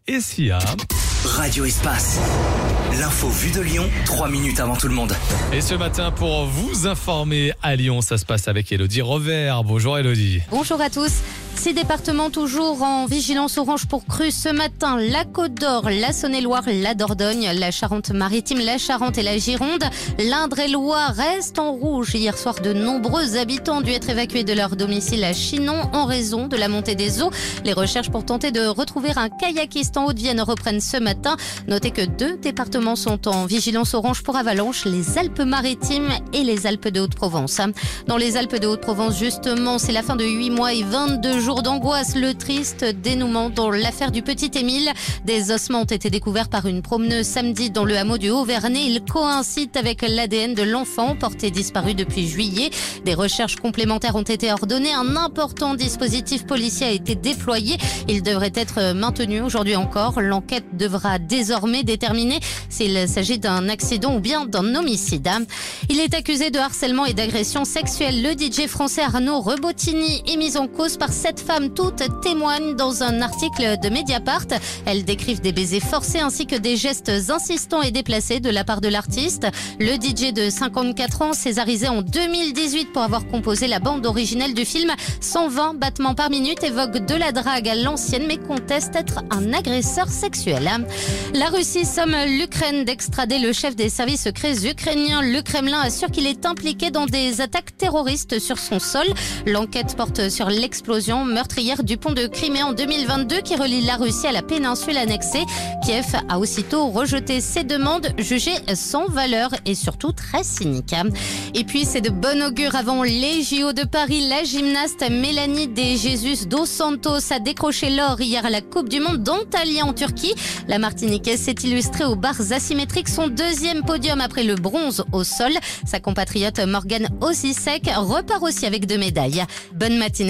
et Sia. Radio Espace. L'info vue de Lyon, 3 minutes avant tout le monde. Et ce matin, pour vous informer à Lyon, ça se passe avec Elodie Rovert. Bonjour Elodie. Bonjour à tous. 6 départements toujours en vigilance orange pour crues ce matin. La Côte d'Or, la Saône-et-Loire, la Dordogne, la Charente-Maritime, la Charente et la Gironde. L'Indre-et-Loire restent en rouge. Hier soir, de nombreux habitants ont dû être évacués de leur domicile à Chinon en raison de la montée des eaux. Les recherches pour tenter de retrouver un kayakiste en Haute-Vienne reprennent ce matin. Notez que 2 départements sont en vigilance orange pour avalanche, les Alpes-Maritimes et les Alpes de Haute-Provence. Dans les Alpes de Haute-Provence, justement, c'est la fin de 8 mois et 22 jours d'angoisse, le triste dénouement dans l'affaire du petit Émile. Des ossements ont été découverts par une promeneuse samedi dans le hameau du Haut-Vernay. Ils coïncident avec l'ADN de l'enfant porté disparu depuis juillet. Des recherches complémentaires ont été ordonnées. Un important dispositif policier a été déployé. Il devrait être maintenu aujourd'hui encore. L'enquête devra désormais déterminer s'il s'agit d'un accident ou bien d'un homicide. Il est accusé de harcèlement et d'agression sexuelle. Le DJ français Arnaud Rebottini est mis en cause par 7 femmes. Toutes témoignent dans un article de Mediapart. Elles décrivent des baisers forcés ainsi que des gestes insistants et déplacés de la part de l'artiste. Le DJ de 54 ans, césarisé en 2018 pour avoir composé la bande originale du film 120 battements par minute, évoque de la drague à l'ancienne mais conteste être un agresseur sexuel. La Russie somme l'Ukraine d'extrader le chef des services secrets ukrainiens. Le Kremlin assure qu'il est impliqué dans des attaques terroristes sur son sol. L'enquête porte sur l'explosion meurtrière du pont de Crimée en 2022 qui relie la Russie à la péninsule annexée. Kiev a aussitôt rejeté ces demandes jugées sans valeur et surtout très cyniques. Et puis c'est de bon augure avant les JO de Paris. La gymnaste Mélanie De Jesus dos Santos a décroché l'or hier à la Coupe du Monde d'Antalya en Turquie. La Martiniquaise s'est illustrée aux barres asymétriques, son 2e podium après le bronze au sol. Sa compatriote Morgane Osisek repart aussi avec 2 médailles. Bonne matinée.